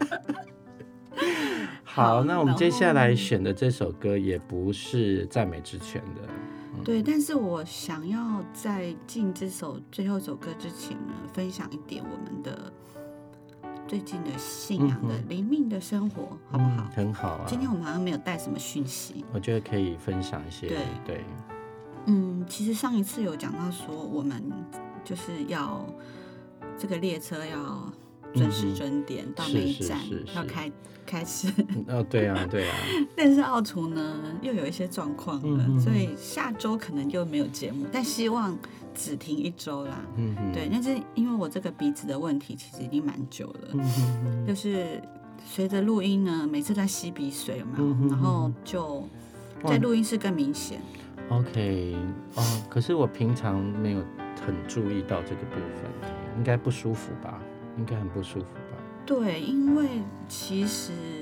Speaker 1: 好，那我们接下来选的这首歌也不是赞美之泉的。
Speaker 3: 对，但是我想要在进这首最后一首歌之前呢，分享一点我们的最近的信仰的灵命的生活，好不好？
Speaker 1: 很好啊。
Speaker 3: 今天我们好像没有带什么讯息，
Speaker 1: 我觉得可以分享一些。对，
Speaker 3: 其实上一次有讲到说，我们就是要这个列车要准时准点到每一站，要开始。
Speaker 1: 对啊。
Speaker 3: 但是奥图呢又有一些状况了，所以下周可能又没有节目，但希望只停1周啦。对，但是因为我这个鼻子的问题其实已经蛮久了，就是随着录音呢，每次在吸鼻水有没有？然后就在录音室更明显。
Speaker 1: OK， 可是我平常没有很注意到这个部分，应该不舒服吧？应该很不舒服吧？
Speaker 3: 对，因为其实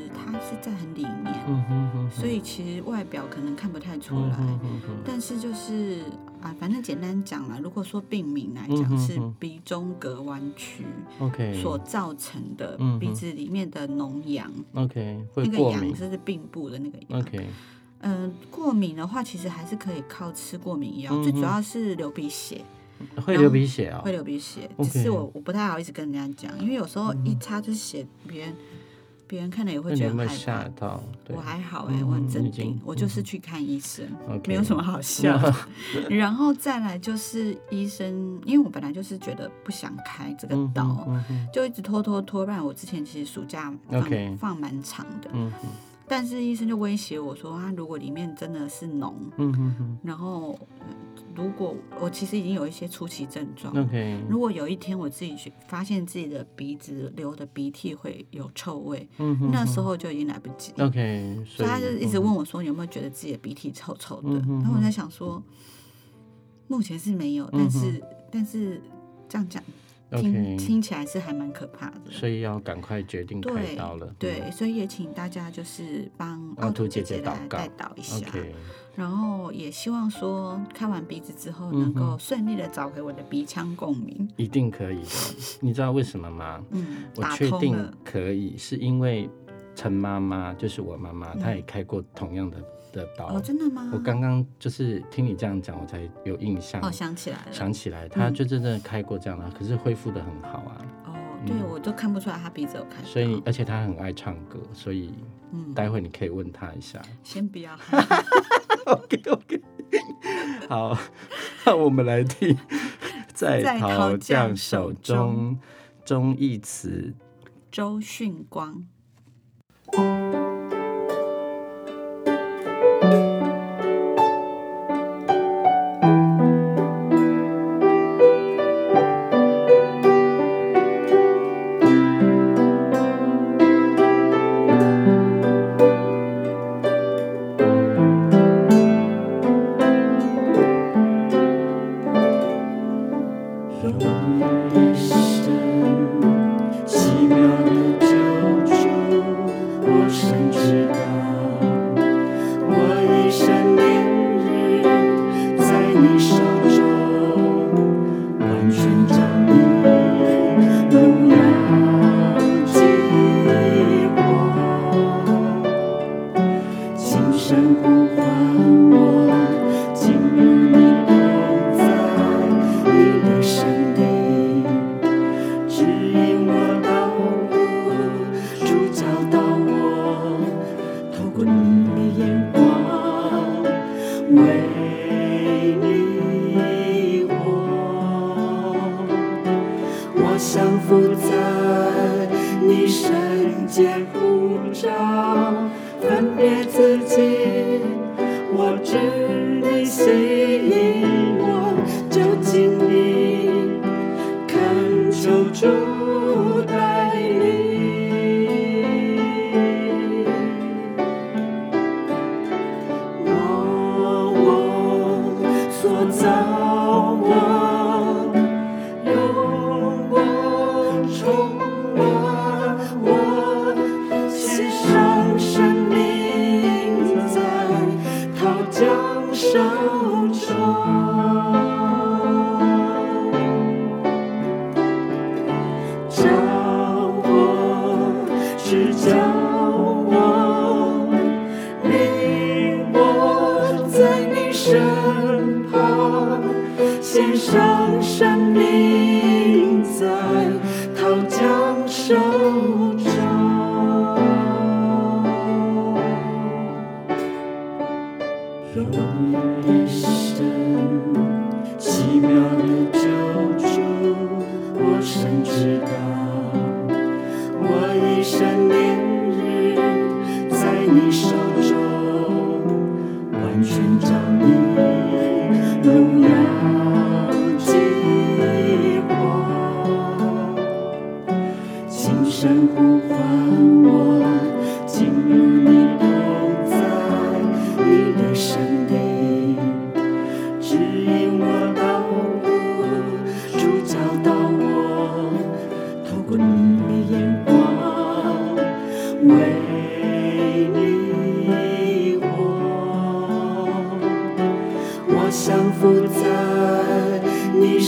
Speaker 3: 它是在很里面，所以其实外表可能看不太出来，但是就是反正简单讲啦，如果说病名来讲，是鼻中隔弯曲所造成的鼻子里面的脓疡。
Speaker 1: 会
Speaker 3: 那个
Speaker 1: 过敏，
Speaker 3: 痒是病部的那个痒。过敏的话，其实还是可以靠吃过敏药，最主要是流鼻血。
Speaker 1: 会流鼻血
Speaker 3: 会流鼻血，只是我不太好意思跟人家讲，因为有时候一擦就是血，别人看了也会觉得很害怕。
Speaker 1: 吓到？
Speaker 3: 我还好我很镇定，我就是去看医生，没有什么好笑的。然后再来就是医生，因为我本来就是觉得不想开这个刀，就一直拖，不然我之前其实暑假放蛮长的。但是医生就威胁我说，如果里面真的是脓，然后如果我其实已经有一些初期症状，如果有一天我自己发现自己的鼻子流的鼻涕会有臭味，那时候就已经来不及。所以他就一直问我说，有没有觉得自己的鼻涕臭臭的？然后我在想说，目前是没有，但是这样讲。听起来是还蛮可怕的，
Speaker 1: 所以要赶快决定开刀了。
Speaker 3: 对，所以也请大家就是帮凹凸姐姐来代祷一下，然后也希望说开完鼻子之后能够顺利的找回我的鼻腔共鸣。
Speaker 1: 一定可以的，你知道为什么吗？我确定可以，是因为陈妈妈就是我妈妈，她也开过同样的刀。
Speaker 3: 真的吗？
Speaker 1: 我刚刚就是听你这样讲，我才有印象。
Speaker 3: 想起来了，
Speaker 1: 他就真的开过这样的，可是恢复的很好啊。
Speaker 3: 对，我都看不出来他鼻子有开刀。
Speaker 1: 所以，而且他很爱唱歌，所以待会你可以问他一下。
Speaker 3: 先不要。
Speaker 1: OK， 好，那我们来听在陶匠手中忠义词，
Speaker 3: 周训光。
Speaker 4: 生活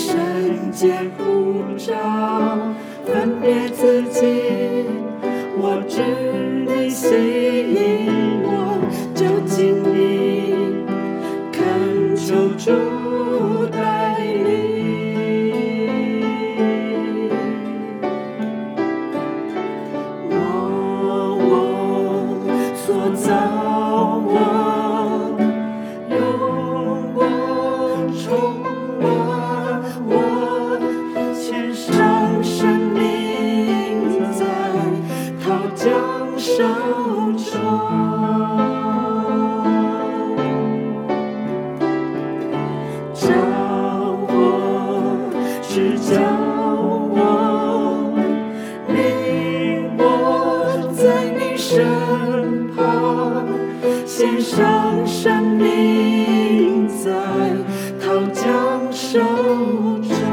Speaker 4: 圣洁呼召，分别自己，我知你吸引我，就近你，恳求主带领。造我，用我，充满我，献上生命在陶匠手中。教我，指教我，领我在你身旁，献上生命在陶匠手中。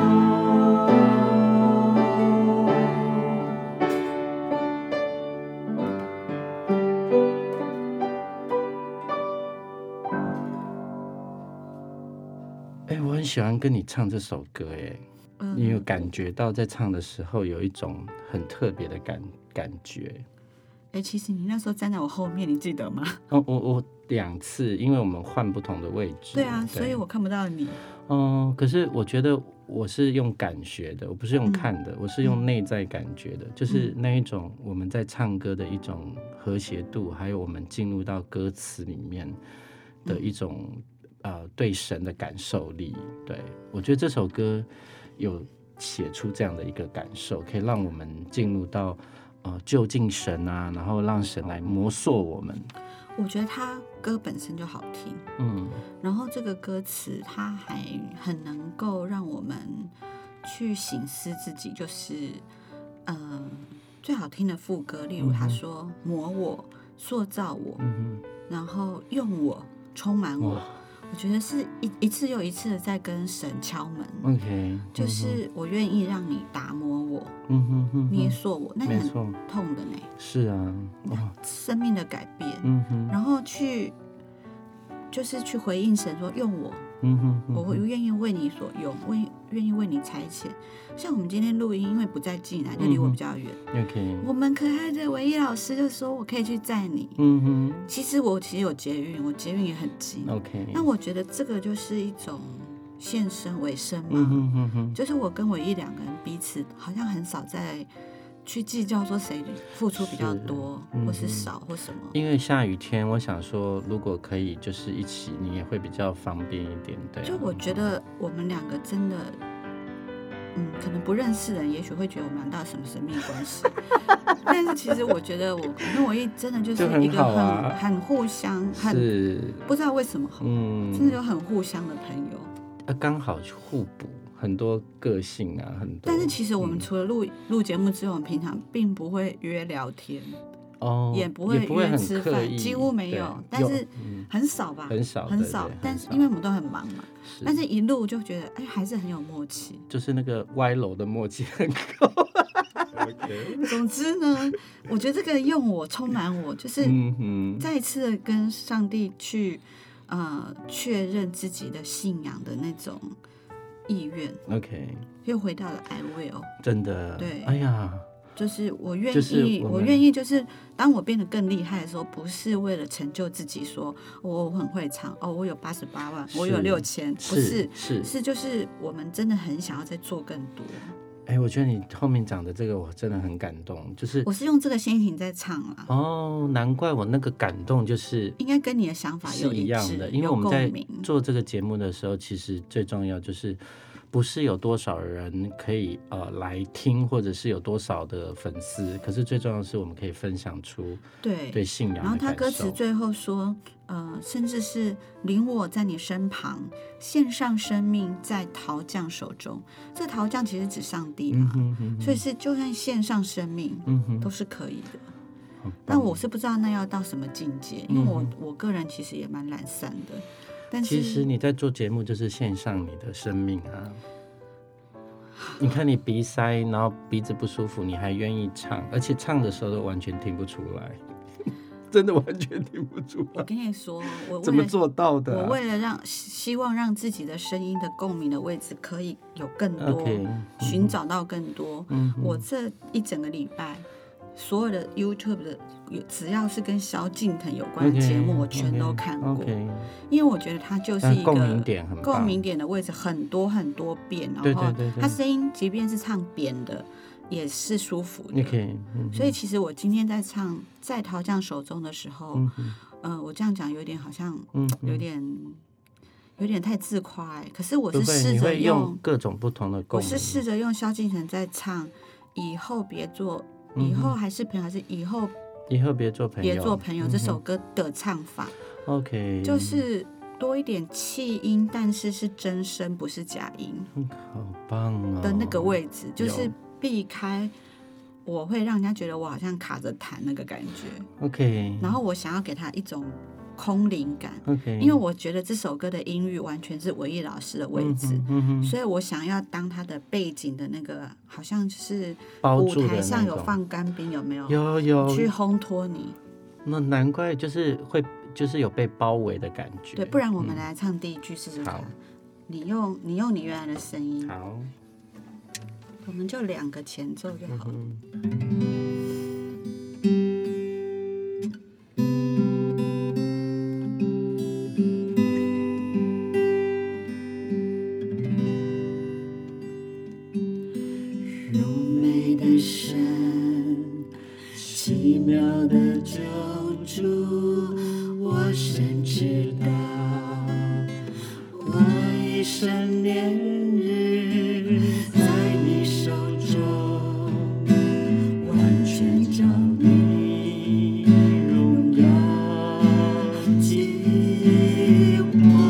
Speaker 1: 我很喜欢跟你唱这首歌，你有感觉到在唱的时候有一种很特别的感觉。
Speaker 3: 其实你那时候站在我后面，你记得吗？
Speaker 1: 我2次，因为我们换不同的位置。
Speaker 3: 对啊，所以我看不到你。
Speaker 1: 可是我觉得我是用感学的，我不是用看的，我是用内在感觉的，就是那一种我们在唱歌的一种和谐度，还有我们进入到歌词里面的一种对神的感受力。对，我觉得这首歌有写出这样的一个感受，可以让我们进入到就近神啊，然后让神来磨塑我们。
Speaker 3: 我觉得他歌本身就好听，然后这个歌词它还很能够让我们去省思自己，就是最好听的副歌，例如他说磨我，塑造我，然后用我，充满我。我觉得是一次又一次的在跟神敲门。OK， 就是我愿意让你打磨我，捏塑我，那很痛的呢。
Speaker 1: 是啊，
Speaker 3: 生命的改变，然后就是去回应神说用我，我愿意为你所用，愿意为你差遣。像我们今天录音，因为不在济南，就离我比较远。我们可爱的唯一老师就说我可以去载你。其实我有捷运，我捷运也很近。那我觉得这个就是一种献身为生嘛，就是我跟唯一2个人彼此好像很少在去计较说谁付出比较多，或是少或什么。
Speaker 1: 因为下雨天，我想说，如果可以就是一起，你也会比较方便一点。对，
Speaker 3: 就我觉得我们2个真的，可能不认识的人也许会觉得我们俩什么神秘关系，但是其实我觉得我跟唯一真的就是一个很互相，不知道为什么，真的有很互相的朋友，
Speaker 1: 刚好互补。很多个性啊，很多。
Speaker 3: 但是其实我们除了录节目之外，我们平常并不会约聊天，也不会约吃饭，几乎没有。但是很少吧，很少。但是因为我们都很忙嘛，但是一录就觉得，还是很有默契。
Speaker 1: 就是那个歪楼的默契很高。
Speaker 3: 总之呢，我觉得这个用我充满我，就是再一次的跟上帝去确认自己的信仰的那种意愿。又回到了 I will，
Speaker 1: 真的，
Speaker 3: 对，
Speaker 1: 哎呀，
Speaker 3: 就是我愿意，我愿意，就是当我变得更厉害的时候，不是为了成就自己说，我很会唱，我有88万，我有6000，不是，就是我们真的很想要再做更多。
Speaker 1: 我觉得你后面讲的这个我真的很感动，就是
Speaker 3: 我是用这个心情在唱啦。
Speaker 1: 难怪我那个感动就是
Speaker 3: 应该跟你的想法有
Speaker 1: 一样的，因为我们在做这个节目的时候，其实最重要就是不是有多少人可以来听，或者是有多少的粉丝，可是最重要的是我们可以分享出对信仰的感受。
Speaker 3: 然后他歌词最后说，甚至是领我在你身旁，献上生命在陶匠手中。这陶匠其实指上帝嘛，所以是就算献上生命，都是可以的。但我是不知道那要到什么境界，因为我个人其实也蛮懒散的。但是
Speaker 1: 其实你在做节目就是献上你的生命啊！你看你鼻塞，然后鼻子不舒服，你还愿意唱，而且唱的时候都完全听不出来。 真的完全听不出来。
Speaker 3: 我跟你说，我
Speaker 1: 怎么做到的啊？
Speaker 3: 我为了希望让自己的声音的共鸣的位置可以有更多，
Speaker 1: OK，
Speaker 3: 寻找到更多。
Speaker 1: 嗯哼
Speaker 3: 我这一整个礼拜，所有的 YouTube 的只要是跟萧敬腾有关的节目，我全都看过。
Speaker 1: OK，
Speaker 3: 因为我觉得他就是一个
Speaker 1: 共鸣点很棒，
Speaker 3: 共鸣点的位置很多很多遍，然后他声音即便是唱扁的也是舒服的。
Speaker 1: OK，
Speaker 3: 所以其实我今天在唱《在陶匠手中》的时候，我这样讲有点好像有点太自夸可是我是试着
Speaker 1: 用各种不同的共鸣，
Speaker 3: 我是试着用萧敬腾在唱以后别做，以后还是朋友，还是以后
Speaker 1: 别做朋友，
Speaker 3: 别做朋友这首歌的唱法。
Speaker 1: OK，
Speaker 3: 就是多一点气音，但是是真声不是假音，
Speaker 1: 好棒哦
Speaker 3: 的那个位置，就是避开我会让人家觉得我好像卡着弹那个感觉。
Speaker 1: OK，
Speaker 3: 然后我想要给他一种空灵感。
Speaker 1: OK，
Speaker 3: 因为我觉得这首歌的音域完全是韦艺老师的位置，所以我想要当他的背景的那个，好像就是舞台上有放干冰，有没有？
Speaker 1: 有
Speaker 3: 去烘托你。
Speaker 1: 那难怪就是有被包围的感觉。
Speaker 3: 对，不然我们来唱第一句试试看。你用你原来的声音。
Speaker 1: 好，
Speaker 3: 我们就2个前奏就好了。
Speaker 4: 柔美的神，奇妙的救主，我深知道，我一生年日在你手中，完全将你荣耀给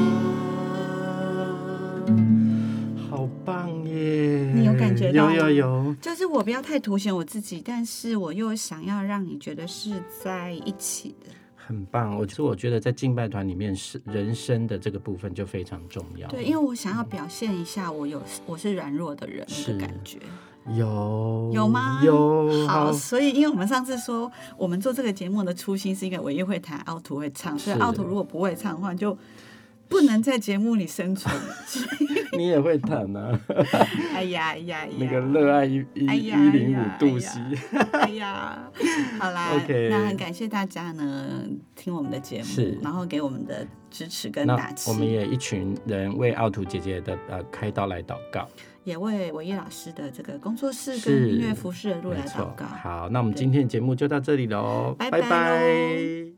Speaker 4: 我。
Speaker 1: 好棒耶！
Speaker 3: 你有感觉到吗？
Speaker 1: 有，
Speaker 3: 就是我不要太凸显我自己，但是我又想要让你觉得是在一起的。
Speaker 1: 很棒。我觉得在敬拜团里面，人生的这个部分就非常重要。
Speaker 3: 对，因为我想要表现一下我是软弱的人那个感觉。有吗？
Speaker 1: 有。
Speaker 3: 好，所以因为我们上次说我们做这个节目的初心是因为唯一会弹，奥图会唱，所以奥图如果不会唱的话，就不能在节目里生存。
Speaker 1: 你也会弹啊？
Speaker 3: 哎呀，
Speaker 1: 那个热爱105度 C。
Speaker 3: 哎呀，好啦，
Speaker 1: OK，
Speaker 3: 那很感谢大家呢听我们的节目，然后给我们的支持跟打气。
Speaker 1: 我们也一群人为奥图姐姐的开刀来祷告，
Speaker 3: 也为韦艺老师的这个工作室跟音乐服饰的路来祷告。
Speaker 1: 好，那我们今天的节目就到这里喽，拜拜。